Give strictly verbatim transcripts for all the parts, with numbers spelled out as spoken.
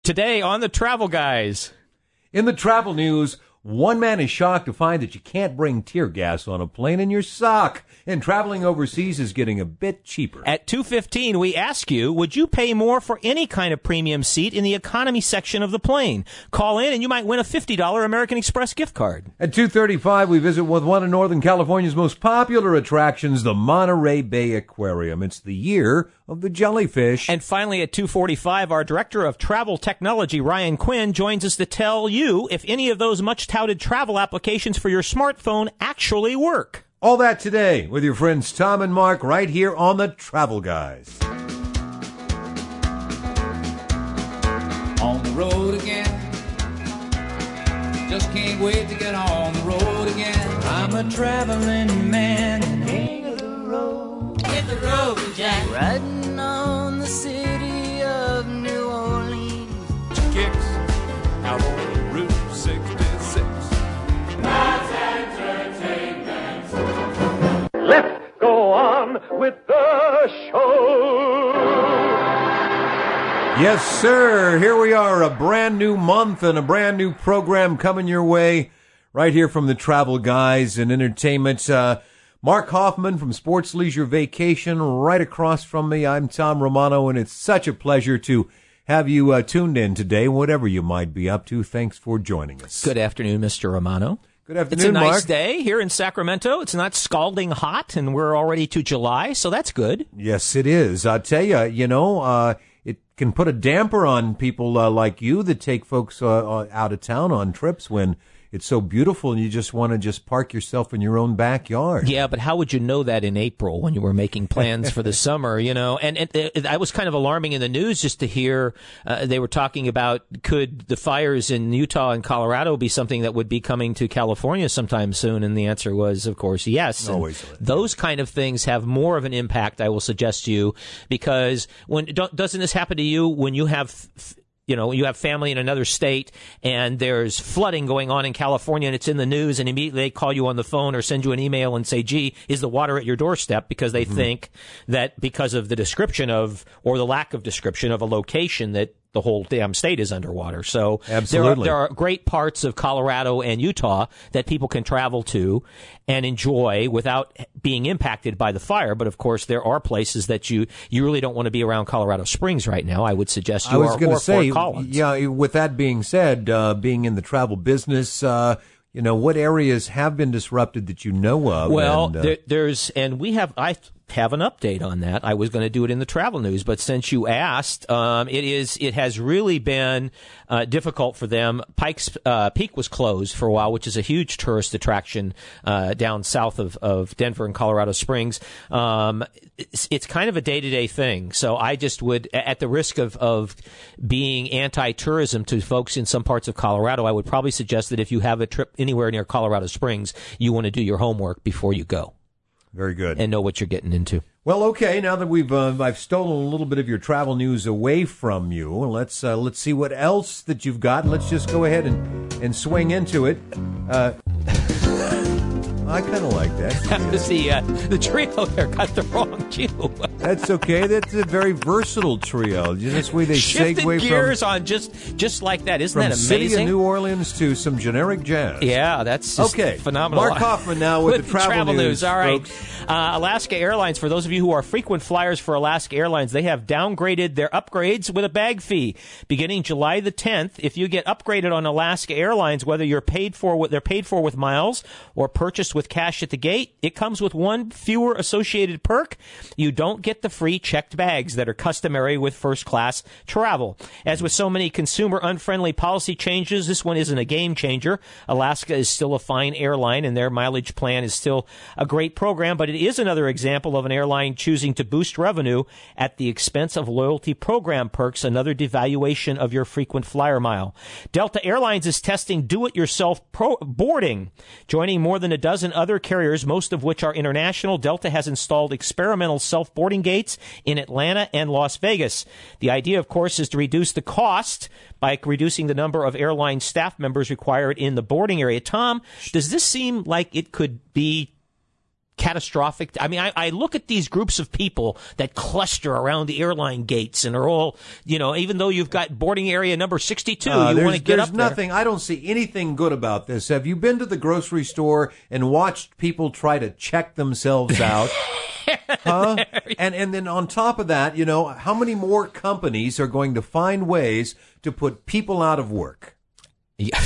Today on the Travel Guys. In the travel news, one man is shocked to find that you can't bring tear gas on a plane in your sock, and traveling overseas is getting a bit cheaper. At two fifteen, we ask you, would you pay more for any kind of premium seat in the economy section of the plane? Call in and you might win a fifty dollars American Express gift card. At two thirty-five, we visit with one of Northern California's most popular attractions, the Monterey Bay Aquarium. It's the year of the jellyfish. And finally, at two forty-five, our Director of Travel Technology, Ryan Quinn, joins us to tell you if any of those much-touted travel applications for your smartphone actually work. All that today with your friends Tom and Mark right here on the Travel Guys. On the road again. Just can't wait to get on the road again. I'm a traveling man. King of the road. Hit the road, Jack. Riding on the city of New Orleans. Kicks out on Route sixty-six. That's entertainment. Let's go on with the show. Yes, sir. Here we are, a brand new month and a brand new program coming your way right here from the Travel Guys and Entertainment. Uh, Mark Hoffman from Sports Leisure Vacation right across from me. I'm Tom Romano, and it's such a pleasure to have you uh, tuned in today, whatever you might be up to. Thanks for joining us. Good afternoon, Mister Romano. Good afternoon, It's a nice Mark. day here in Sacramento. It's not scalding hot, and we're already to July, so that's good. Yes, it is. I'll tell you, you know, uh, it can put a damper on people uh, like you that take folks uh, out of town on trips when it's so beautiful and you just want to just park yourself in your own backyard. Yeah, but how would you know that in April when you were making plans for the summer, you know? And, and it, I was kind of alarming in the news just to hear uh, they were talking about could the fires in Utah and Colorado be something that would be coming to California sometime soon? And the answer was, of course, yes. And Always. those kind of things have more of an impact, I will suggest to you, because when don't, doesn't this happen to you when you have f- You know, you have family in another state and there's flooding going on in California and it's in the news, and immediately they call you on the phone or send you an email and say, gee, is the water at your doorstep? Because they mm-hmm. think that because of the description of, or the lack of description of a location, that the whole damn state is underwater. So Absolutely. There, are, there are great parts of Colorado and Utah that people can travel to and enjoy without being impacted by the fire. But of course, there are places that you, you really don't want to be around Colorado Springs right now. I would suggest you I was are going or to say, Fort Collins. yeah, with that being said, uh, being in the travel business, uh, you know, what areas have been disrupted that you know of? Well, and, uh, there, there's, and we have, I have an update on that. I was going to do it in the travel news, but since you asked, um, it is, it has really been uh, difficult for them. Pikes uh, Peak was closed for a while, which is a huge tourist attraction uh, down south of, of Denver and Colorado Springs. Um, it's, it's kind of a day-to-day thing. So I just would, at the risk of, of being anti-tourism to folks in some parts of Colorado, I would probably suggest that if you have a trip anywhere near Colorado Springs, you want to do your homework before you go. Very good. And know what you're getting into. Well, okay. Now that we've uh, I've stolen a little bit of your travel news away from you, let's uh, let's see what else that you've got. Let's just go ahead and and swing into it. Uh, I kind of like that. That was the uh, the trio there got the wrong cue. That's okay. That's a very versatile trio. This way they Shifted segue gears from, on just just like that. Isn't from that city amazing? of New Orleans to some generic jazz. Yeah, that's just okay. phenomenal. Mark Hoffman now with, with the travel, travel news. news. All right. Folks. Uh, Alaska Airlines, for those of you who are frequent flyers for Alaska Airlines, they have downgraded their upgrades with a bag fee. Beginning July the tenth, if you get upgraded on Alaska Airlines, whether you're paid for what they're paid for with miles or purchased with cash at the gate, it comes with one fewer associated perk. You don't get the free checked bags that are customary with first class travel. As with so many consumer unfriendly policy changes, this one isn't a game changer. Alaska is still a fine airline and their mileage plan is still a great program, but it is another example of an airline choosing to boost revenue at the expense of loyalty program perks, another devaluation of your frequent flyer mile. Delta Airlines is testing do-it-yourself pro- boarding. Joining more than a dozen other carriers, most of which are international, Delta has installed experimental self-boarding gates in Atlanta and Las Vegas. The idea, of course, is to reduce the cost by reducing the number of airline staff members required in the boarding area. Tom, does this seem like it could be catastrophic. I mean, I, I look at these groups of people that cluster around the airline gates and are all, you know, even though you've got boarding area number sixty-two, uh, you want to get there's up there. nothing. I don't see anything good about this. Have you been to the grocery store and watched people try to check themselves out? Huh? And and then on top of that, you know, how many more companies are going to find ways to put people out of work? Yeah.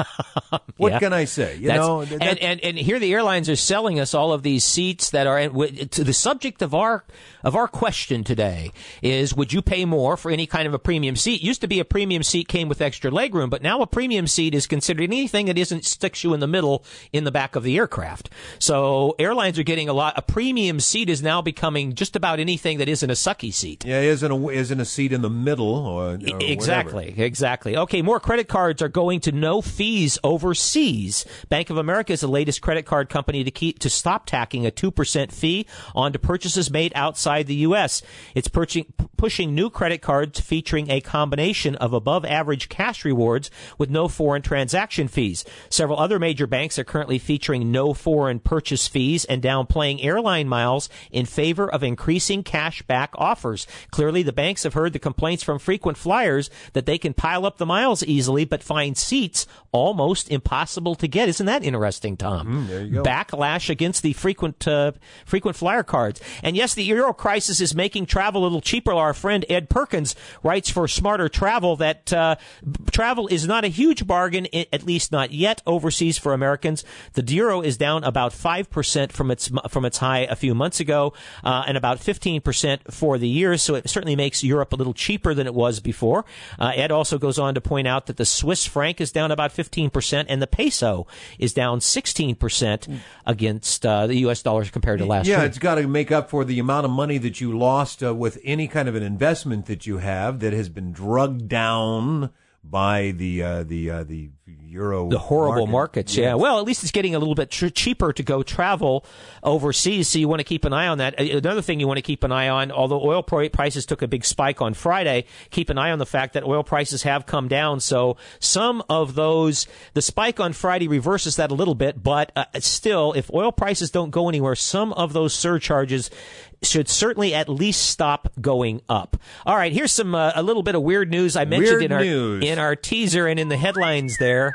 What yeah. can I say? You That's, know, and, and and here the airlines are selling us all of these seats that are to the subject of our of our question today is: would you pay more for any kind of a premium seat? Used to be a premium seat came with extra legroom, but now a premium seat is considered anything that isn't sticks you in the middle in the back of the aircraft. So airlines are getting a lot. A premium seat is now becoming just about anything that isn't a sucky seat. Yeah, isn't a isn't a seat in the middle or, or exactly, whatever. exactly. Okay, more credit cards are going to no fees overseas. Bank of America is the latest credit card company to keep to stop tacking a two percent fee onto purchases made outside the U S. It's pushing, pushing new credit cards featuring a combination of above-average cash rewards with no foreign transaction fees. Several other major banks are currently featuring no foreign purchase fees and downplaying airline miles in favor of increasing cash back offers. Clearly, the banks have heard the complaints from frequent flyers that they can pile up the miles easily but find seats almost impossible to get. Isn't that interesting, Tom? Mm, there you go. Backlash against the frequent uh, frequent flyer cards. And yes, the euro crisis is making travel a little cheaper. Our friend Ed Perkins writes for Smarter Travel that uh, travel is not a huge bargain, at least not yet, overseas for Americans. The euro is down about five percent from its from its high a few months ago, uh, and about fifteen percent for the year. So it certainly makes Europe a little cheaper than it was before. Uh, Ed also goes on to point out that the Swiss franc is down about fifteen percent, and the peso is down sixteen percent against uh, the U S dollars compared to last yeah, year. Yeah, it's got to make up for the amount of money that you lost uh, with any kind of an investment that you have that has been drugged down by the uh, the uh, the euro the horrible market. markets. Yes. Yeah, well, at least it's getting a little bit tr- cheaper to go travel overseas, so you want to keep an eye on that. Another thing you want to keep an eye on, although oil prices took a big spike on Friday, keep an eye on the fact that oil prices have come down. So some of those, the spike on Friday reverses that a little bit, but uh, still, if oil prices don't go anywhere, some of those surcharges should certainly at least stop going up. All right, here's some uh, a little bit of weird news I mentioned Weird in our news. in our teaser and in the headlines there.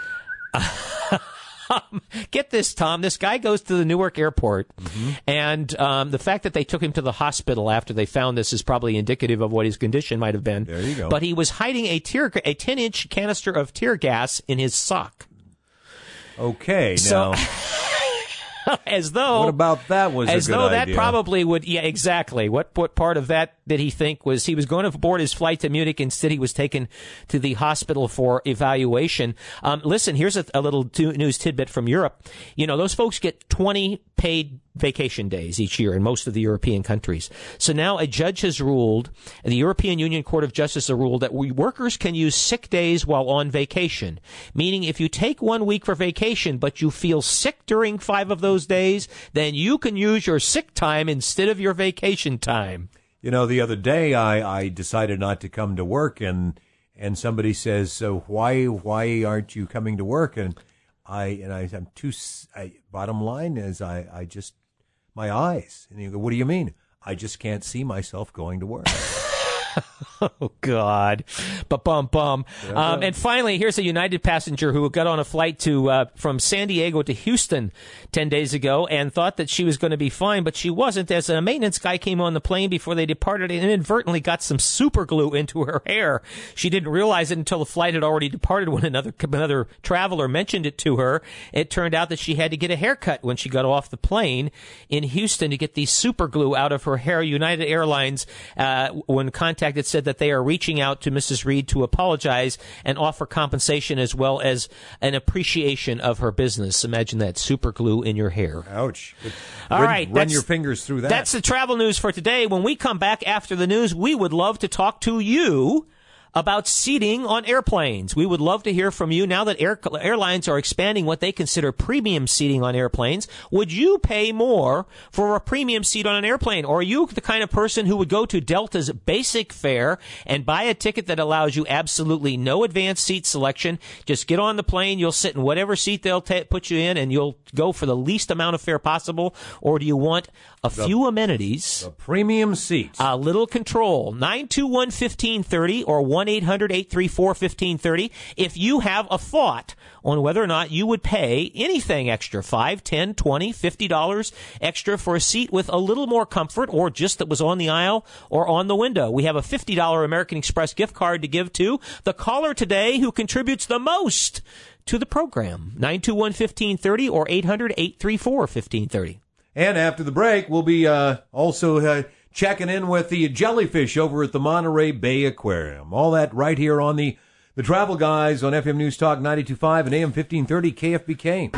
Um, get this, Tom. This guy goes to the Newark airport, mm-hmm. and um, the fact that they took him to the hospital after they found this is probably indicative of what his condition might have been. There you go. But he was hiding a tear, a ten-inch canister of tear gas in his sock. Okay, So- now... As though, what about that was as a good though that idea? probably would, yeah, exactly. What what part of that did he think was he was going to board his flight to Munich? Instead, he was taken to the hospital for evaluation. Um, listen, here's a, a little t- news tidbit from Europe. You know, those folks get twenty paid vacation days each year in most of the European countries. So now a judge has ruled, the European Union Court of Justice has ruled that we workers can use sick days while on vacation, meaning if you take one week for vacation but you feel sick during five of those days, then you can use your sick time instead of your vacation time. You know, the other day I, I decided not to come to work, and and somebody says, "So why why aren't you coming to work?" And I and I, I'm too. I, bottom line is, I, I just my eyes. And you go, "What do you mean?" I just can't see myself going to work. Oh, God. Ba-bum, bum. Um, and finally, here's a United passenger who got on a flight to uh, from San Diego to Houston ten days ago and thought that she was going to be fine, but she wasn't, as a maintenance guy came on the plane before they departed and inadvertently got some super glue into her hair. She didn't realize it until the flight had already departed when another another traveler mentioned it to her. It turned out that she had to get a haircut when she got off the plane in Houston to get the super glue out of her hair. United Airlines, uh, when contacted, said that they are reaching out to Missus Reed to apologize and offer compensation as well as an appreciation of her business. Imagine that, super glue in your hair. Ouch. All run, right. Run your fingers through that. That's the travel news for today. When we come back after the news, we would love to talk to you about seating on airplanes. We would love to hear from you now that air, airlines are expanding what they consider premium seating on airplanes. Would you pay more for a premium seat on an airplane? Or are you the kind of person who would go to Delta's basic fare and buy a ticket that allows you absolutely no advanced seat selection? Just get on the plane, you'll sit in whatever seat they'll ta- put you in, and you'll go for the least amount of fare possible? Or do you want a the, few amenities? A premium seat. A little control. nine two one, one five three zero or one eight hundred, eight three four, one five three zero. If you have a thought on whether or not you would pay anything extra, five, ten, twenty, fifty dollars extra for a seat with a little more comfort, or just that was on the aisle or on the window. We have a fifty dollars American Express gift card to give to the caller today who contributes the most to the program. nine two one, one five three zero or eight hundred, eight three four, one five three zero. And after the break, we'll be uh, also uh, checking in with the jellyfish over at the Monterey Bay Aquarium. All that right here on the, the Travel Guys on F M News Talk ninety-two point five and A M fifteen thirty K F B K.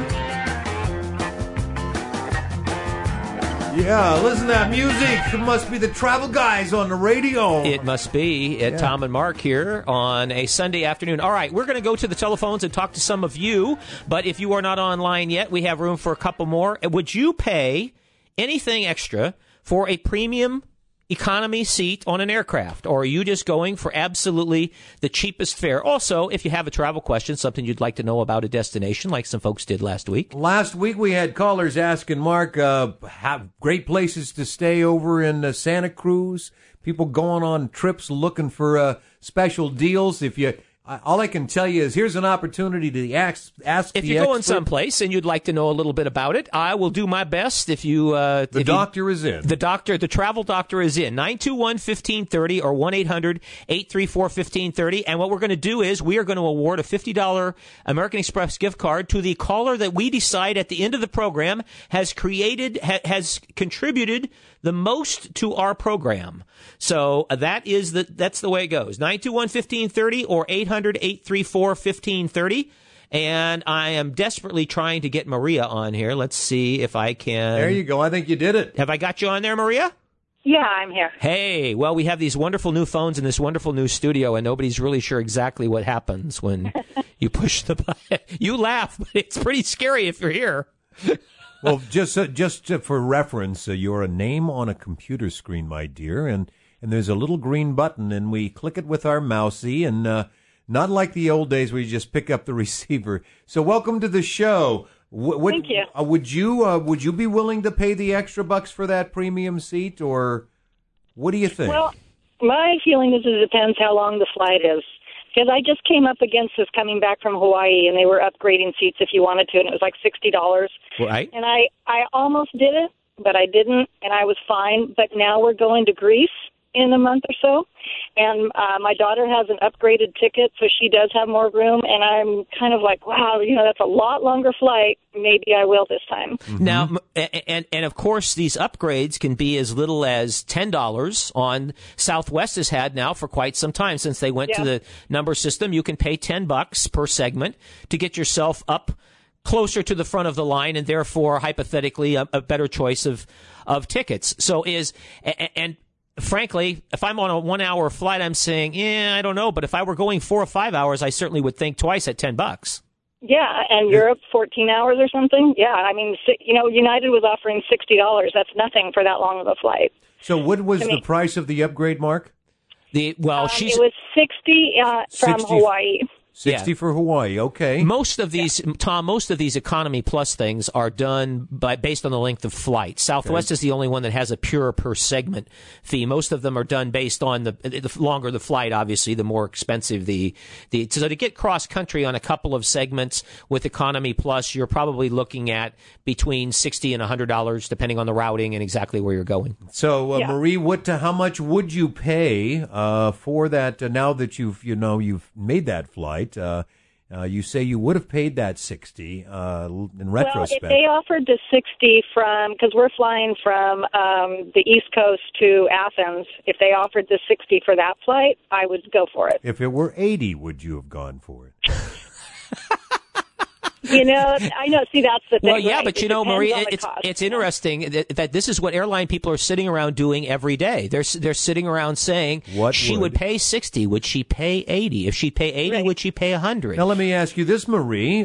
Yeah, listen to that music. It must be the Travel Guys on the radio. It must be at yeah. Tom and Mark here on a Sunday afternoon. All right, we're going to go to the telephones and talk to some of you. But if you are not online yet, we have room for a couple more. Would you pay anything extra for a premium economy seat on an aircraft? Or are you just going for absolutely the cheapest fare? Also, if you have a travel question, something you'd like to know about a destination, like some folks did last week. Last week we had callers asking Mark, uh, have great places to stay over in uh, Santa Cruz. People going on trips looking for uh, special deals. If you... All I can tell you is here's an opportunity to ask, ask if the you're going expert. someplace and you'd like to know a little bit about it, I will do my best. If you, uh, the if doctor you, is in. The doctor, the travel doctor is in. nine two one, one five three zero or one eight hundred, eight three four, one five three zero. And what we're going to do is we are going to award a fifty dollars American Express gift card to the caller that we decide at the end of the program has created, ha- has contributed the most to our program. So uh, that is the that's the way it goes. nine two one, one five three zero or eight hundred, eight three four, one five three zero. And I am desperately trying to get Maria on here. Let's see if I can. There you go. I think you did it. Have I got you on there, Maria? Yeah, I'm here. Hey, well, we have these wonderful new phones in this wonderful new studio, and nobody's really sure exactly what happens when you push the button. You laugh, but it's pretty scary if you're here. Well, just uh, just uh, for reference, uh, you're a name on a computer screen, my dear, and, and there's a little green button, and we click it with our mousey, and uh, not like the old days where you just pick up the receiver. So welcome to the show. W- would, Thank you. Uh, would you uh, would you be willing to pay the extra bucks for that premium seat, or what do you think? Well, my feeling is it depends how long the flight is. Because I just came up against this coming back from Hawaii, and they were upgrading seats if you wanted to, and it was like sixty dollars. Right. And I, I almost did it, but I didn't, and I was fine. But now we're going to Greece in a month or so, and uh, my daughter has an upgraded ticket, so she does have more room, and I'm kind of like, wow, you know, that's a lot longer flight. Maybe I will this time. Mm-hmm. Now, and, and of course, these upgrades can be as little as ten dollars on Southwest has had now for quite some time. Since they went yeah. to the number system, you can pay ten bucks per segment to get yourself up closer to the front of the line, and therefore, hypothetically, a, a better choice of, of tickets. So is, and, and frankly, if I'm on a one-hour flight, I'm saying, yeah, I don't know. But if I were going four or five hours, I certainly would think twice at ten bucks. Yeah, and Europe, fourteen hours or something. Yeah, I mean, you know, United was offering sixty dollars. That's nothing for that long of a flight. So what was I the mean, price of the upgrade, Mark? The well, um, she's it was sixty uh, from sixty Hawaii. sixty Yeah. for Hawaii, okay. Most of these, Tom, most of these Economy Plus things are done by based on the length of flight. Southwest Okay. is the only one that has a pure per segment fee. Most of them are done based on the the longer the flight, obviously, the more expensive the the. So to get cross country on a couple of segments with Economy Plus, you're probably looking at between sixty and a hundred dollars, depending on the routing and exactly where you're going. So, uh, Yeah. Marie, what? Uh, how much would you pay uh, for that? Uh, now that you've you know you've made that flight, uh, uh, you say you would have paid that sixty uh, in retrospect. Well, if they offered the sixty from, because we're flying from um, the East Coast to Athens, if they offered the sixty for that flight, I would go for it. If it were eighty, would you have gone for it? You know, I know. See, that's the thing. Well, yeah, right? but you It know, depends Marie, on the it's cost. it's interesting that, that this is what airline people are sitting around doing every day. They're they're sitting around saying, What she would? would pay sixty, would she pay eighty? If she'd pay eighty, Right. would she pay a hundred? Now, let me ask you this, Marie.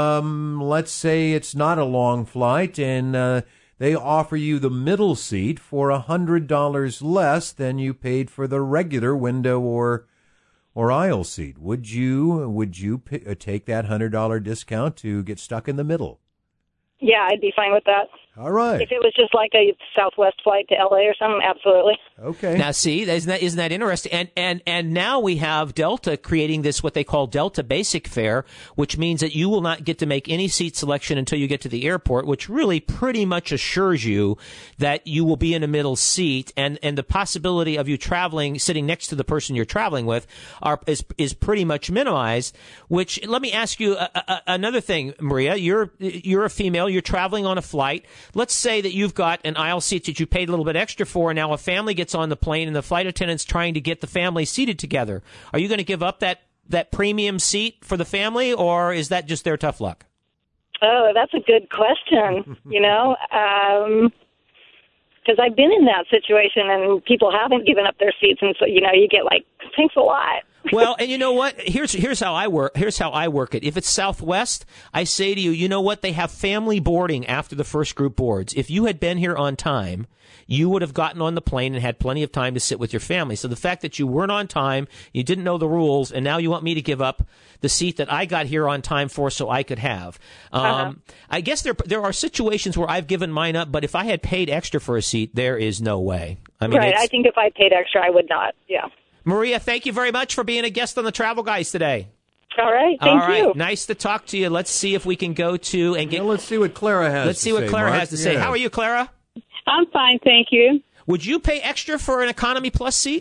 Um, let's say it's not a long flight, and uh, they offer you the middle seat for a hundred dollars less than you paid for the regular window or or aisle seat. Would you would you p- uh, take that hundred dollar discount to get stuck in the middle? Yeah, I'd be fine with that. All right. If it was just like a Southwest flight to L A or something, absolutely. Okay. Now, see, isn't that, isn't that interesting? And, and, and now we have Delta creating this, what they call Delta Basic Fare, which means that you will not get to make any seat selection until you get to the airport, which really pretty much assures you that you will be in a middle seat, and, and the possibility of you traveling, sitting next to the person you're traveling with, are, is, is pretty much minimized, which, let me ask you a, a, another thing, Maria. You're, you're a female, you're traveling on a flight. Let's say that you've got an aisle seat that you paid a little bit extra for, and now a family gets on the plane and the flight attendant's trying to get the family seated together. Are you going to give up that, that premium seat for the family, or is that just their tough luck? Oh, that's a good question, you know, um, because I've been in that situation and people haven't given up their seats, and so, you know, you get like, thanks a lot. Well, and you know what? Here's here's how I work. Here's how I work it. If it's Southwest, I say to you, you know what? They have family boarding after the first group boards. If you had been here on time, you would have gotten on the plane and had plenty of time to sit with your family. So the fact that you weren't on time, you didn't know the rules, and now you want me to give up the seat that I got here on time for so I could have. Um, Uh-huh. I guess there there are situations where I've given mine up, but if I had paid extra for a seat, there is no way. I mean, Right. it's- I think if I paid extra, I would not. Yeah. Maria, thank you very much for being a guest on the Travel Guys today. All right. Thank All right, you. nice to talk to you. Let's see if we can go to and get. Now let's see what Clara has. Let's to see what say, Clara Mark. has to say. Yeah. How are you, Clara? I'm fine, thank you. Would you pay extra for an economy plus seat?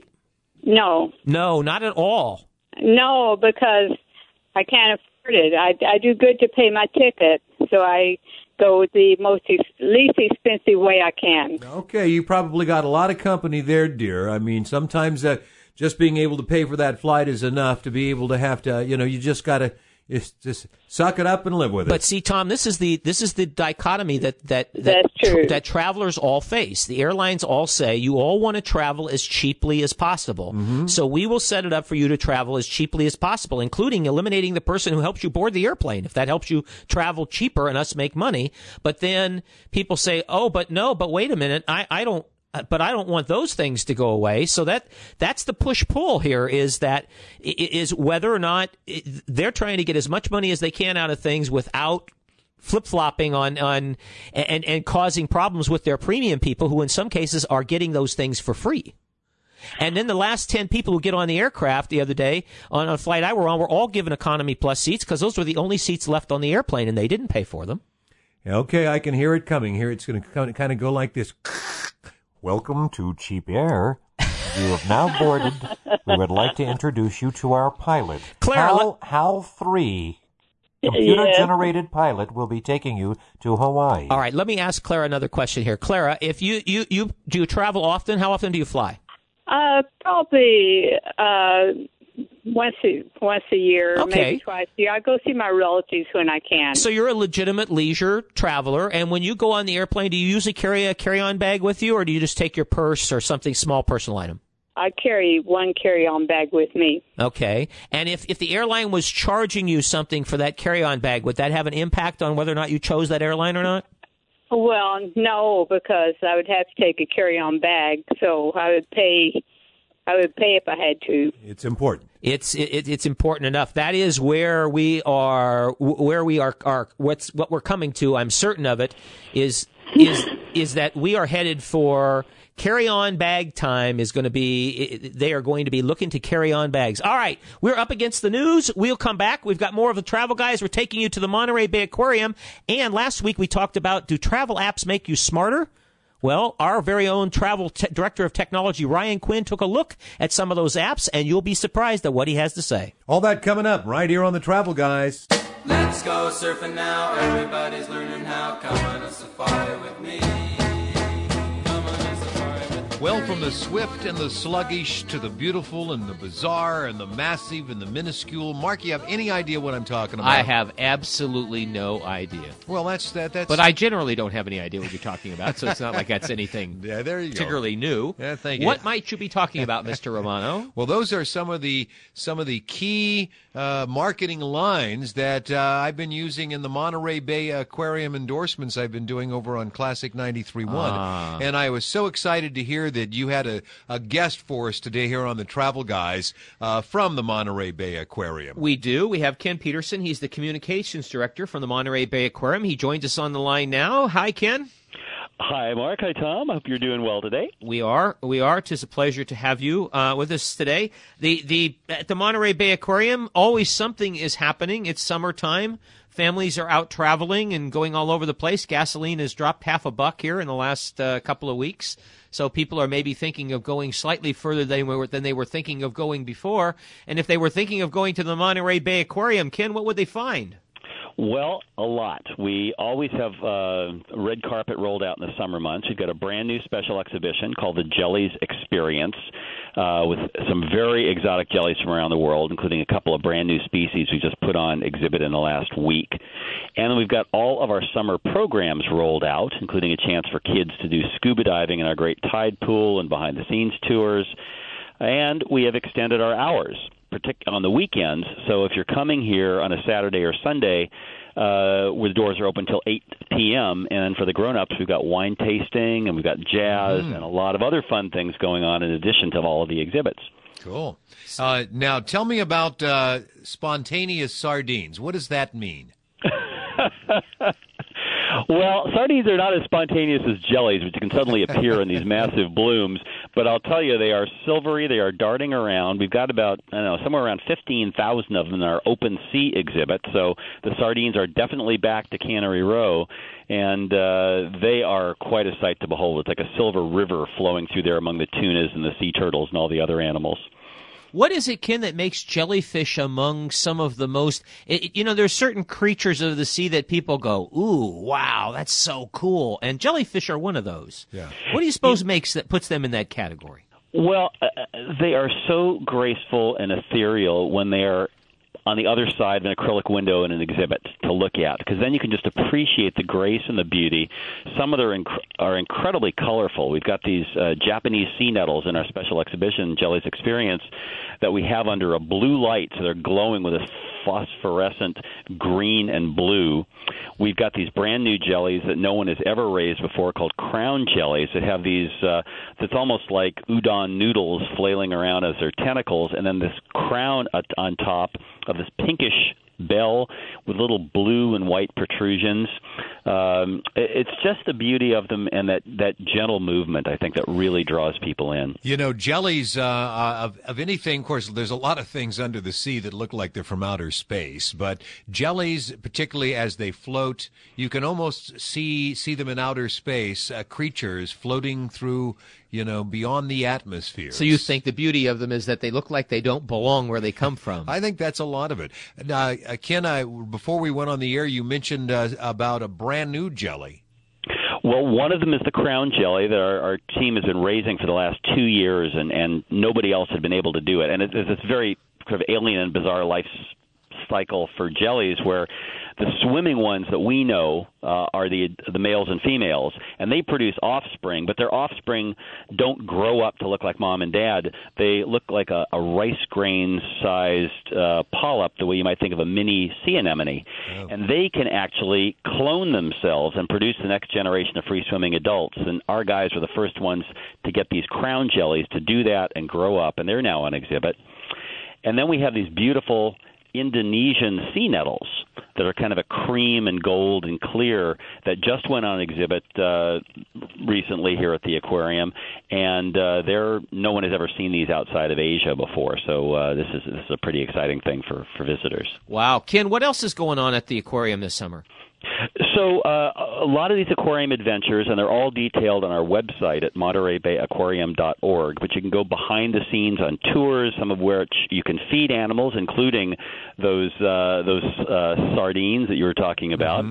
No, No, not at all. no, because I can't afford it. I, I do good to pay my ticket, so I go with the most ex- least expensive way I can. Okay, you probably got a lot of company there, dear. I mean, sometimes uh, just being able to pay for that flight is enough to be able to have to, you know, you just got to just, just suck it up and live with it. But see, Tom, this is the this is the dichotomy that that that, That's true. that travelers all face. The airlines all say you all want to travel as cheaply as possible. Mm-hmm. So we will set it up for you to travel as cheaply as possible, including eliminating the person who helps you board the airplane, if that helps you travel cheaper and us make money. But then people say, oh, but no, but wait a minute, I, I don't. But I don't want those things to go away. So that that's the push-pull here, is that is whether or not they're trying to get as much money as they can out of things without flip-flopping on on and and causing problems with their premium people, who in some cases are getting those things for free. And then the last ten people who get on the aircraft the other day on a flight I were on were all given economy plus seats because those were the only seats left on the airplane, and they didn't pay for them. Okay, I can hear it coming. Here it's going to kind of go like this. Welcome to Cheap Air. You have now boarded. We would like to introduce you to our pilot. Clara, Hal, Hal three, computer-generated pilot, will be taking you to Hawaii. All right, let me ask Clara another question here. Clara, if you, you, you do you travel often? How often do you fly? Uh, probably uh, once a, once a year, Okay. maybe twice a year. I go see my relatives when I can. So you're a legitimate leisure traveler, and when you go on the airplane, do you usually carry a carry-on bag with you, or do you just take your purse or something small personal item? I carry one carry-on bag with me. Okay. And if, if the airline was charging you something for that carry-on bag, would that have an impact on whether or not you chose that airline or not? Well, no, because I would have to take a carry-on bag, so I would pay. I would pay if I had to. It's important. It's it, it's important enough. That is where we are. Where we are. Are what's what we're coming to. I'm certain of it. Is is is that we are headed for carry-on bag time. Is going to be. They are going to be looking to carry on bags. All right, we're up against the news. We'll come back. We've got more of the Travel Guys. We're taking you to the Monterey Bay Aquarium. And last week we talked about, do travel apps make you smarter? Well, our very own travel te- director of technology, Ryan Quinn, took a look at some of those apps, and you'll be surprised at what he has to say. All that coming up right here on the Travel Guys. Let's go surfing now. Everybody's learning how. Come on a safari with me. Come on a safari with me. Well, from the swift and the sluggish to the beautiful and the bizarre and the massive and the minuscule. Mark, you have any idea what I'm talking about? I have absolutely no idea. Well, that's that. That's. But I generally don't have any idea what you're talking about, so it's not like that's anything yeah, there you particularly go. new. Yeah, thank you. What might you be talking about, Mister Romano? Well, those are some of the some of the key uh, marketing lines that uh, I've been using in the Monterey Bay Aquarium endorsements I've been doing over on Classic ninety-three point one. Ah. And I was so excited to hear that you had a, a guest for us today here on the Travel Guys uh, from the Monterey Bay Aquarium. We do. We have Ken Peterson. He's the communications director from the Monterey Bay Aquarium. He joins us on the line now. Hi, Ken. Hi, Mark. Hi, Tom. I hope you're doing well today. We are. We are. Tis a pleasure to have you uh, with us today. The the at the Monterey Bay Aquarium, always something is happening. It's summertime. Families are out traveling and going all over the place. Gasoline has dropped half a buck here in the last uh, couple of weeks. So people are maybe thinking of going slightly further than they were, than they were thinking of going before. And if they were thinking of going to the Monterey Bay Aquarium, Ken, what would they find? Well, a lot. We always have uh, red carpet rolled out in the summer months. We've got a brand new special exhibition called the Jellies Experience uh, with some very exotic jellies from around the world, including a couple of brand new species we just put on exhibit in the last week. And then we've got all of our summer programs rolled out, including a chance for kids to do scuba diving in our great tide pool and behind-the-scenes tours. And we have extended our hours partic- on the weekends. So if you're coming here on a Saturday or Sunday, uh, where the doors are open until eight p.m., and for the grown-ups, we've got wine tasting, and we've got jazz, mm. and a lot of other fun things going on in addition to all of the exhibits. Cool. Uh, now, tell me about uh, spontaneous sardines. What does that mean? Well, sardines are not as spontaneous as jellies, which can suddenly appear in these massive blooms. But I'll tell you, they are silvery. They are darting around. We've got about, I don't know, somewhere around fifteen thousand of them in our open sea exhibit. So the sardines are definitely back to Cannery Row, and uh, they are quite a sight to behold. It's like a silver river flowing through there among the tunas and the sea turtles and all the other animals. What is it, Ken, that makes jellyfish among some of the most, it, you know, there's certain creatures of the sea that people go, ooh, wow, that's so cool. And jellyfish are one of those. Yeah. What do you suppose makes that puts them in that category? Well, uh, they are so graceful and ethereal when they are on the other side of an acrylic window in an exhibit to look at, because then you can just appreciate the grace and the beauty. Some of them are, inc- are incredibly colorful. We've got these uh, Japanese sea nettles in our special exhibition, Jellies Experience, that we have under a blue light, so they're glowing with a phosphorescent green and blue. We've got these brand new jellies that no one has ever raised before called crown jellies that have these, uh, it's almost like udon noodles flailing around as their tentacles, and then this crown on top of this pinkish bell with little blue and white protrusions. Um, it's just the beauty of them and that, that gentle movement, I think, that really draws people in. You know, jellies, uh, uh, of, of anything, of course, there's a lot of things under the sea that look like they're from outer space, but jellies, particularly as they float, you can almost see see them in outer space, uh, creatures floating through, you know, beyond the atmosphere. So you think the beauty of them is that they look like they don't belong where they come from? I think that's a lot of it. Uh, Ken, I, before we went on the air, you mentioned uh, about a brand new jelly. Well, one of them is the crown jelly that our, our team has been raising for the last two years, and, and nobody else had been able to do it. And it, it's this very sort of alien and bizarre life cycle for jellies where the swimming ones that we know uh, are the the males and females, and they produce offspring, but their offspring don't grow up to look like mom and dad. They look like a, a rice grain-sized uh, polyp, the way you might think of a mini sea anemone. Oh. And they can actually clone themselves and produce the next generation of free-swimming adults. And our guys were the first ones to get these crown jellies to do that and grow up, and they're now on exhibit. And then we have these beautiful Indonesian sea nettles that are kind of a cream and gold and clear that just went on exhibit uh, recently here at the aquarium, and uh, they're no one has ever seen these outside of Asia before. So uh, this is this is a pretty exciting thing for, for visitors. Wow, Ken, what else is going on at the aquarium this summer? So uh, a lot of these aquarium adventures, and they're all detailed on our website at monterey bay aquarium dot org, but you can go behind the scenes on tours, some of which you can feed animals, including those uh, those uh, sardines that you were talking about. Mm-hmm.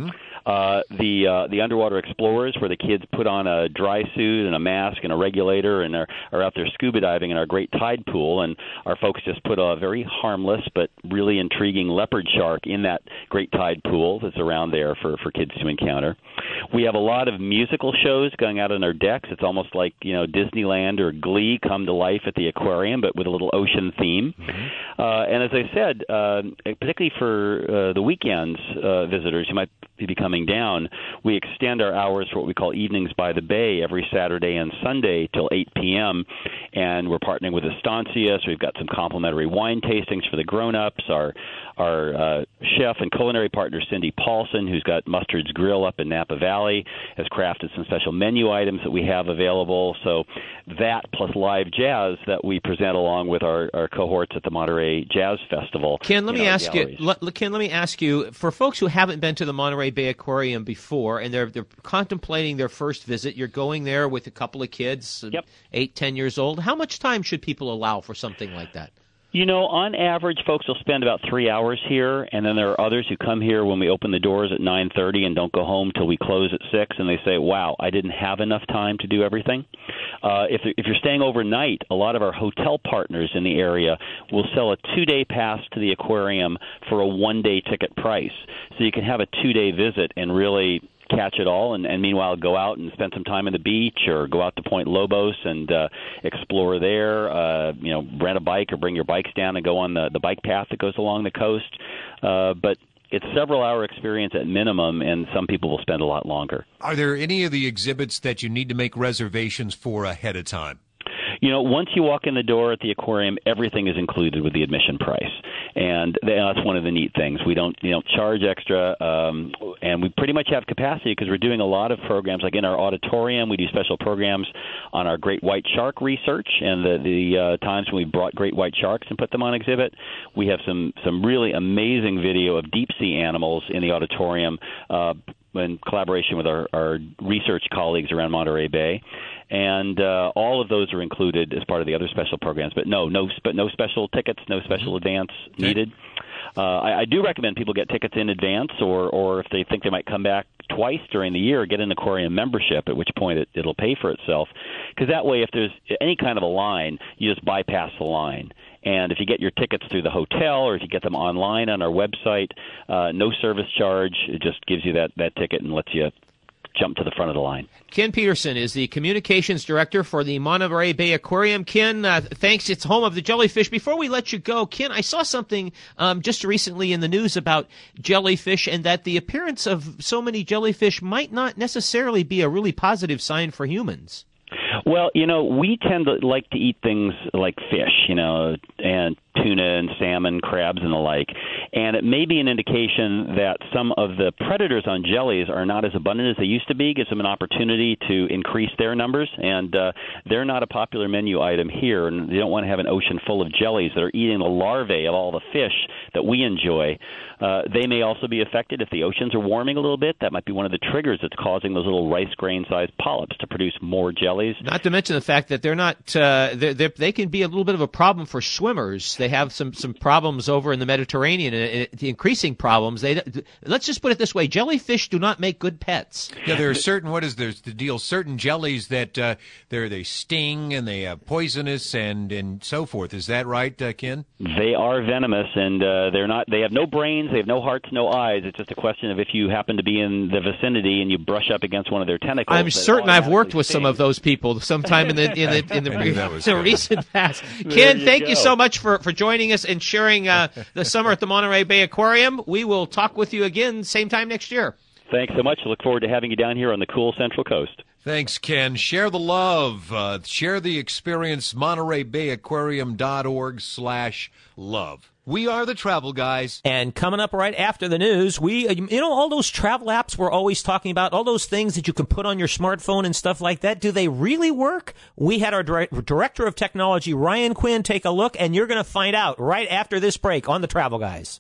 Uh, the uh, the Underwater Explorers, where the kids put on a dry suit and a mask and a regulator and are, are out there scuba diving in our great tide pool. And our folks just put a very harmless but really intriguing leopard shark in that great tide pool that's around there for, for kids to encounter. We have a lot of musical shows going out on our decks. It's almost like, you know, Disneyland or Glee come to life at the aquarium, but with a little ocean theme. Mm-hmm. Uh, and as I said, uh, particularly for uh, the weekends uh, visitors who might be coming down, we extend our hours for what we call Evenings by the Bay every Saturday and Sunday till eight p.m. And we're partnering with Estancia, so we've got some complimentary wine tastings for the grown-ups. Our our uh, chef and culinary partner, Cindy Paulson, who's got Mustard's Grill up in Napa Valley, has crafted some special menu items that we have available. So that plus live jazz that we present along with our, our cohorts at the Monterey Jazz Festival. Ken, let me ask galleries. you. Let, Ken, let me ask you. For folks who haven't been to the Monterey Bay Aquarium before and they're they're contemplating their first visit, you're going there with a couple of kids, yep. eight, ten years old. How much time should people allow for something like that? You know, on average, folks will spend about three hours here, and then there are others who come here when we open the doors at nine thirty and don't go home till we close at six, and they say, wow, I didn't have enough time to do everything. Uh, if, if you're staying overnight, a lot of our hotel partners in the area will sell a two-day pass to the aquarium for a one-day ticket price. So you can have a two-day visit and really catch it all, and, and meanwhile go out and spend some time on the beach or go out to Point Lobos and uh, explore there, uh, you know, rent a bike or bring your bikes down and go on the, the bike path that goes along the coast. Uh, but it's several-hour experience at minimum, and some people will spend a lot longer. Are there any of the exhibits that you need to make reservations for ahead of time? You know, once you walk in the door at the aquarium, everything is included with the admission price, and that's one of the neat things. We don't, you know, charge extra, um, and we pretty much have capacity because we're doing a lot of programs. Like in our auditorium, we do special programs on our great white shark research and the, the uh, times when we brought great white sharks and put them on exhibit. We have some some really amazing video of deep sea animals in the auditorium uh, in collaboration with our, our research colleagues around Monterey Bay. And uh, all of those are included as part of the other special programs. But no, no, but no special tickets, no special advance needed. Uh, I, I do recommend people get tickets in advance, or, or if they think they might come back twice during the year, get an aquarium membership, at which point it, it'll pay for itself. Because that way, if there's any kind of a line, you just bypass the line. And if you get your tickets through the hotel or if you get them online on our website, uh, no service charge. It just gives you that, that ticket and lets you jump to the front of the line. Ken Peterson is the communications director for the Monterey Bay Aquarium. Ken, uh, thanks. It's home of the jellyfish. Before we let you go, Ken, I saw something um, just recently in the news about jellyfish and that the appearance of so many jellyfish might not necessarily be a really positive sign for humans. Well, you know, we tend to like to eat things like fish, you know, and tuna and salmon, crabs and the like. And it may be an indication that some of the predators on jellies are not as abundant as they used to be, gives them an opportunity to increase their numbers. And uh, they're not a popular menu item here, and they don't want to have an ocean full of jellies that are eating the larvae of all the fish that we enjoy. Uh, they may also be affected if the oceans are warming a little bit. That might be one of the triggers that's causing those little rice grain-sized polyps to produce more jellies. Not to mention the fact that they're not uh, they're, they're, they can be a little bit of a problem for swimmers. They have some, some problems over in the Mediterranean, and the increasing problems. They let's just put it this way: jellyfish do not make good pets. Yeah, there are certain what is there's the deal? Certain jellies that uh, they they sting and they are poisonous and and so forth. Is that right, uh, Ken? They are venomous, and uh, they're not. They have no brains. They have no hearts, no eyes. It's just a question of if you happen to be in the vicinity and you brush up against one of their tentacles. I'm certain I've worked with sting. some of those people sometime in the in the in the, in the, the recent past. Ken, you thank go. you so much for, for joining us and sharing uh, the summer at the Monterey Bay Aquarium. We will talk with you again same time next year. Thanks so much. I look forward to having you down here on the cool Central Coast. Thanks, Ken. Share the love. Uh, share the experience. Monterey Bay Aquarium dot org slash love. We are the Travel Guys. And coming up right after the news, we, you know, all those travel apps we're always talking about, all those things that you can put on your smartphone and stuff like that, do they really work? We had our direct, Director of Technology, Ryan Quinn, take a look, and you're going to find out right after this break on the Travel Guys.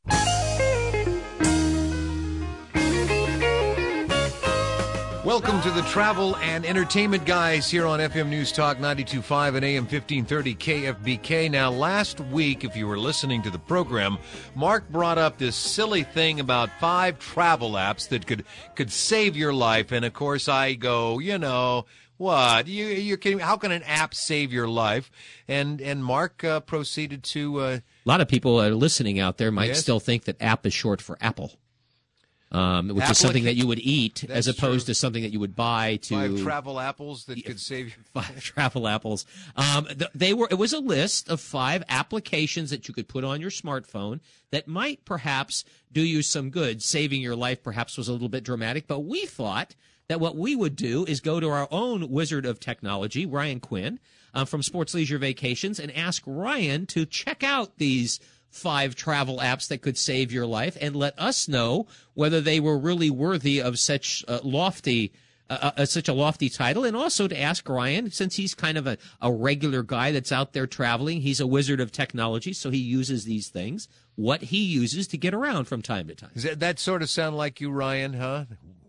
Welcome to the Travel and Entertainment Guys here on F M News Talk ninety-two point five and A M fifteen thirty K F B K. Now, last week, if you were listening to the program, Mark brought up this silly thing about five travel apps that could could save your life. And, of course, I go, you know, what? You, you're kidding me? How can an app save your life? And and Mark uh, proceeded to... Uh, a lot of people are listening out there might yes? still think that app is short for Apple. Um, which Applica- is something that you would eat That's as opposed true. to something that you would buy to Five travel apples that could save you. Five travel apples. Um, th- they were. It was a list of five applications that you could put on your smartphone that might perhaps do you some good. Saving your life perhaps was a little bit dramatic, but we thought that what we would do is go to our own wizard of technology, Ryan Quinn, uh, from Sports Leisure Vacations, and ask Ryan to check out these five travel apps that could save your life and let us know whether they were really worthy of such uh, lofty uh, uh, such a lofty title, and also to ask Ryan, since he's kind of a, a regular guy that's out there traveling, he's a wizard of technology, so he uses these things, what he uses to get around from time to time. Does that, that sort of sound like you, Ryan, huh?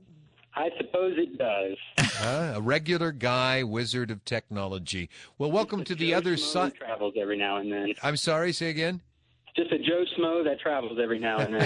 I suppose it does. Uh, a regular guy, wizard of technology. Well, welcome to the other side. Travels every now and then. I'm sorry, say again? Just a Joe Schmo that travels every now and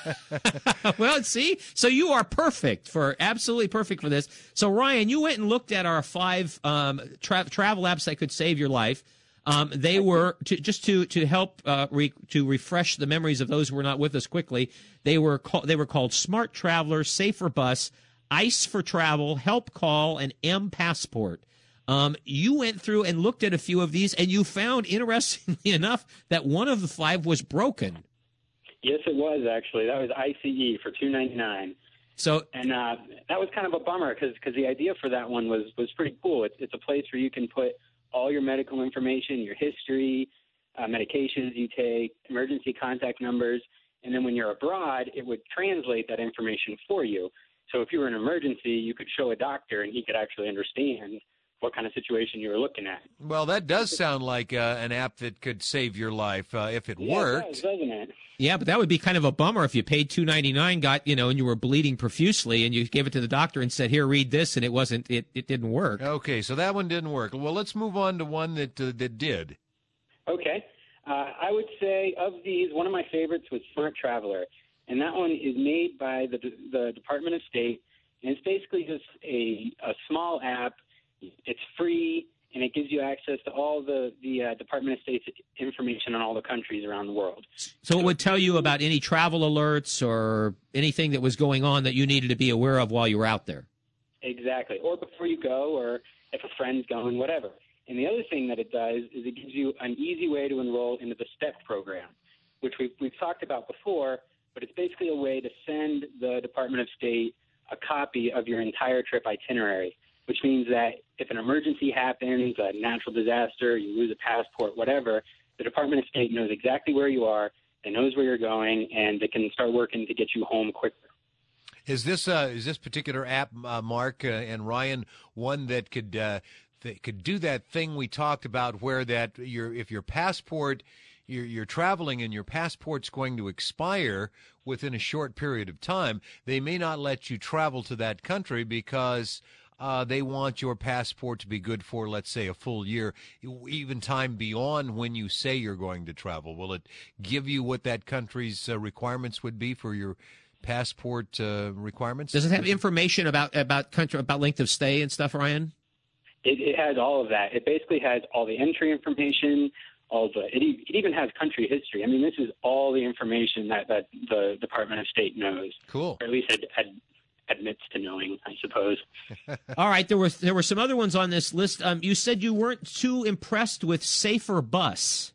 then. Well, see, so you are perfect for absolutely perfect for this. So, Ryan, you went and looked at our five um, tra- travel apps that could save your life. Um, they were to, just to to help uh, re- to refresh the memories of those who were not with us quickly. They were call- they were called Smart Traveler, Safer Bus, Ice for Travel, Help Call, and M Passport. Um, you went through and looked at a few of these, and you found, interestingly enough, that one of the five was broken. Yes, it was, actually. That was I C E for two ninety-nine. So, and uh, that was kind of a bummer because the idea for that one was, was pretty cool. It's, it's a place where you can put all your medical information, your history, uh, medications you take, emergency contact numbers, and then when you're abroad, it would translate that information for you. So if you were in an emergency, you could show a doctor, and he could actually understand what kind of situation you were looking at. Well, that does sound like uh, an app that could save your life uh, if it yeah, worked. It does, doesn't it? Yeah, but that would be kind of a bummer if you paid two ninety-nine, got you know, and you were bleeding profusely, and you gave it to the doctor and said, "Here, read this," and it wasn't, it, it didn't work. Okay, so that one didn't work. Well, let's move on to one that uh, that did. Okay, uh, I would say of these, one of my favorites was Smart Traveler, and that one is made by the the Department of State, and it's basically just a a small app. It's free, and it gives you access to all the, the uh, Department of State's information on all the countries around the world. So it would tell you about any travel alerts or anything that was going on that you needed to be aware of while you were out there. Exactly, or before you go, or if a friend's going, whatever. And the other thing that it does is it gives you an easy way to enroll into the STEP program, which we've, we've talked about before, but it's basically a way to send the Department of State a copy of your entire trip itinerary, which means that if an emergency happens, a natural disaster, you lose a passport, whatever, the Department of State knows exactly where you are, it knows where you're going, and they can start working to get you home quicker. Is this uh, is this particular app, uh, Mark uh, and Ryan, one that could uh, that could do that thing we talked about, where that your if your passport you're, you're traveling and your passport's going to expire within a short period of time, they may not let you travel to that country because uh, they want your passport to be good for, let's say, a full year, even time beyond when you say you're going to travel. Will it give you what that country's uh, requirements would be for your passport uh, requirements? Does it have information about about country about length of stay and stuff, Ryan? It, it has all of that. It basically has all the entry information, all the it, it even has country history. I mean, this is all the information that, that the Department of State knows. Cool. Or at least ad, ad, admits to knowing, I suppose. All right, there were there were some other ones on this list. Um, you said you weren't too impressed with Safer Bus.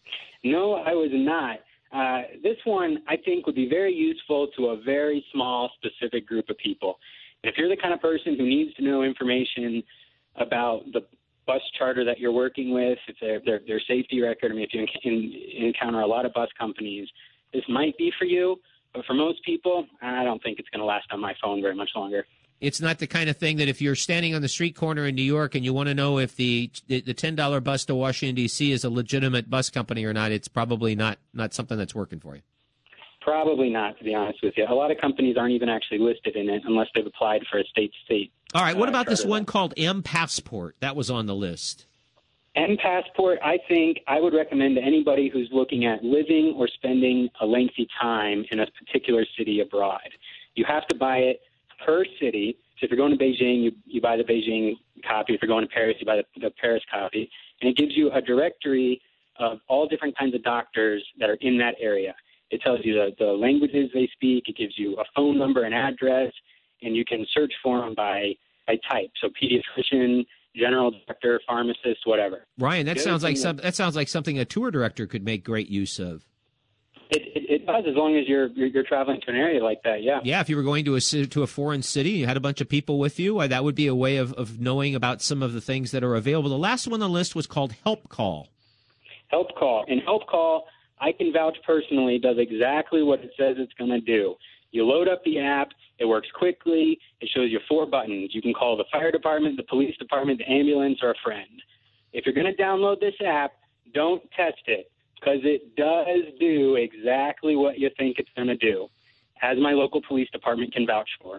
No, I was not. Uh, this one, I think, would be very useful to a very small, specific group of people. And if you're the kind of person who needs to know information about the bus charter that you're working with, if their their, their safety record, I mean, if you en- encounter a lot of bus companies, this might be for you. But for most people, I don't think it's going to last on my phone very much longer. It's not the kind of thing that if you're standing on the street corner in New York and you want to know if the the ten dollar bus to Washington, D C is a legitimate bus company or not, it's probably not, not something that's working for you. Probably not, to be honest with you. A lot of companies aren't even actually listed in it unless they've applied for a state-to-state All right. What uh, about this charter one them. called M Passport? That was on the list. M Passport, I think I would recommend to anybody who's looking at living or spending a lengthy time in a particular city abroad. You have to buy it per city. So if you're going to Beijing, you, you buy the Beijing copy. If you're going to Paris, you buy the, the Paris copy. And it gives you a directory of all different kinds of doctors that are in that area. It tells you the, the languages they speak. It gives you a phone number and address, and you can search for them by, by type. So pediatrician, general doctor, pharmacist, whatever. Ryan, that The sounds other like thing some, that- that sounds like something a tour director could make great use of. It, it, it does, as long as you're, you're you're traveling to an area like that, yeah. Yeah, if you were going to a ci- to a foreign city, you had a bunch of people with you, uh, that would be a way of, of knowing about some of the things that are available. The last one on the list was called Help Call. Help Call. And Help Call, I can vouch personally, does exactly what it says it's going to do. You load up the app. It works quickly. It shows you four buttons. You can call the fire department, the police department, the ambulance, or a friend. If you're going to download this app, don't test it, because it does do exactly what you think it's going to do, as my local police department can vouch for.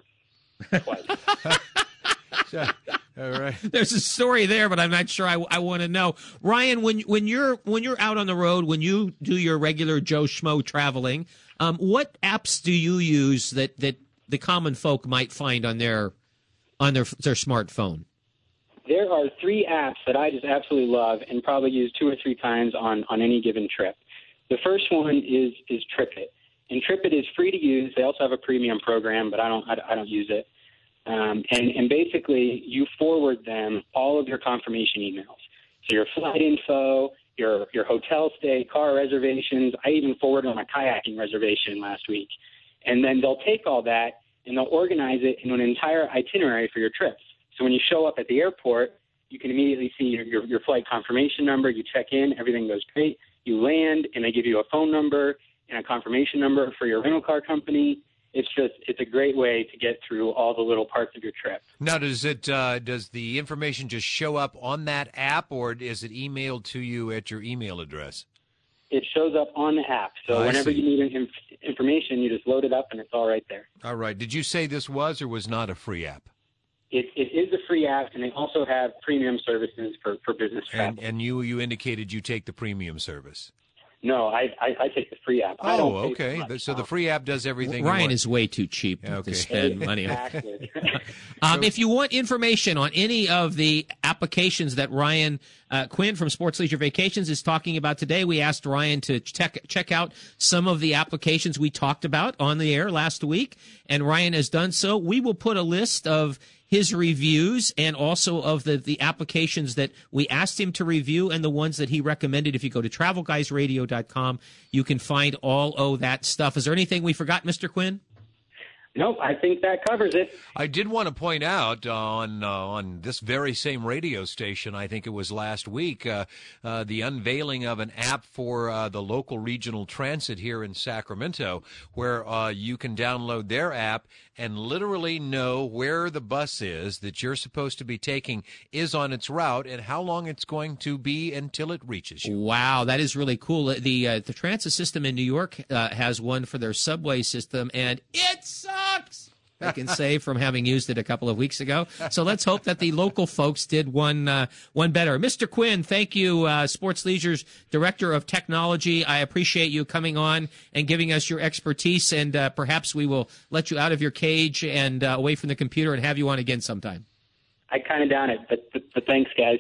All right. There's a story there, but I'm not sure I, I want to know. Ryan, when when you're when you're out on the road, when you do your regular Joe Schmo traveling, um, what apps do you use that, that the common folk might find on their on their their smartphone? There are three apps that I just absolutely love and probably use two or three times on, on any given trip. The first one is is TripIt, and TripIt is free to use. They also have a premium program, but I don't I, I don't use it. Um, and, and basically, you forward them all of your confirmation emails. So your flight info, your your hotel stay, car reservations. I even forwarded my kayaking reservation last week. And then they'll take all that and they'll organize it into an entire itinerary for your trip. So when you show up at the airport, you can immediately see your, your, your flight confirmation number. You check in, everything goes great. You land, and they give you a phone number and a confirmation number for your rental car company. It's just, it's a great way to get through all the little parts of your trip. Now, does it uh, does the information just show up on that app, or is it emailed to you at your email address? It shows up on the app. So Oh, I whenever see. you need inf- information, you just load it up, and it's all right there. All right. Did you say this was or was not a free app? It, it is a free app, and they also have premium services for, for business travel. And, and you you indicated you take the premium service. No, I, I I take the free app. I Oh, don't pay okay. for much. So the free app does everything. you Ryan want. is way too cheap Okay. to spend money on. Exactly. Um, if you want information on any of the applications that Ryan uh, Quinn from Sports Leisure Vacations is talking about today, we asked Ryan to check check out some of the applications we talked about on the air last week, and Ryan has done so. We will put a list of his reviews and also of the, the applications that we asked him to review and the ones that he recommended. If you go to travel guys radio dot com, you can find all of that stuff. Is there anything we forgot, Mister Quinn? Nope, I think that covers it. I did want to point out uh, on uh, on this very same radio station, I think it was last week, uh, uh, the unveiling of an app for uh, the local regional transit here in Sacramento, where uh, you can download their app and literally know where the bus is that you're supposed to be taking is on its route and how long it's going to be until it reaches you. Wow, that is really cool. The uh, the transit system in New York uh, has one for their subway system, and it sucks, I can say from having used it a couple of weeks ago. So let's hope that the local folks did one uh, one better. Mister Quinn, thank you, uh, Sports Leisure's Director of Technology. I appreciate you coming on and giving us your expertise, and uh, perhaps we will let you out of your cage and uh, away from the computer and have you on again sometime. I kind of down it, but, but, but thanks, guys.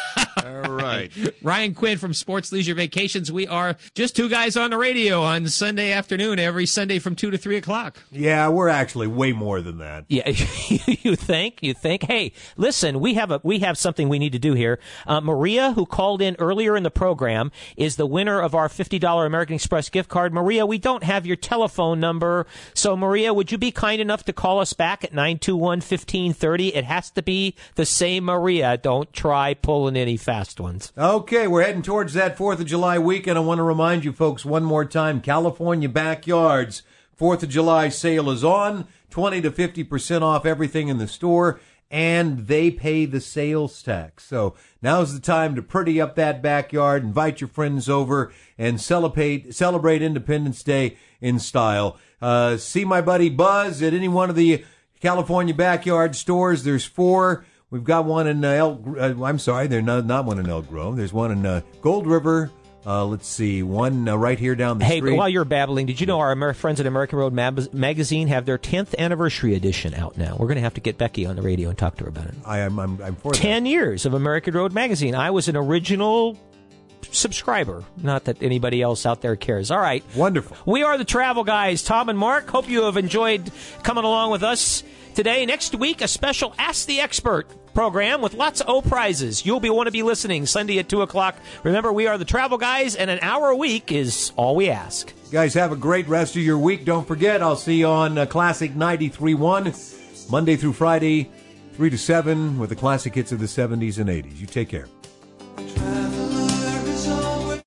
All right. Ryan Quinn from Sports Leisure Vacations. We are just two guys on the radio on Sunday afternoon, every Sunday from two to three o'clock. Yeah, we're actually way more than that. Yeah, you think? You think? Hey, listen, we have a we have something we need to do here. Uh, Maria, who called in earlier in the program, is the winner of our fifty dollars American Express gift card. Maria, we don't have your telephone number, so Maria, would you be kind enough to call us back at nine two one, one five three zero? It has to be the same Maria. Don't try pulling any fast ones. Okay, we're heading towards that fourth of July weekend. I want to remind you folks one more time, California Backyards fourth of July sale is on, twenty to fifty percent off everything in the store, and they pay the sales tax. So now's the time to pretty up that backyard, invite your friends over, and celebrate celebrate Independence Day in style. Uh, see my buddy Buzz at any one of the California Backyard Stores, there's four. We've got one in uh, Elk, uh, I'm sorry, there's not, not one in Elk Grove. There's one in uh, Gold River. Uh, let's see, one uh, right here down the hey, street. Hey, while you're babbling, did you know our Amer- friends at American Road Mab- Magazine have their tenth anniversary edition out now? We're going to have to get Becky on the radio and talk to her about it. I am I'm, I'm for Ten that. years of American Road Magazine. I was an original subscriber. Not that anybody else out there cares. All right. Wonderful. We are the Travel Guys, Tom and Mark. Hope you have enjoyed coming along with us today. Next week, a special Ask the Expert program with lots of O prizes. You'll be want to be listening Sunday at two o'clock. Remember, we are the Travel Guys, and an hour a week is all we ask. You guys have a great rest of your week. Don't forget, I'll see you on uh, Classic ninety-three point one, Monday through Friday, three to seven, with the classic hits of the seventies and eighties. You take care.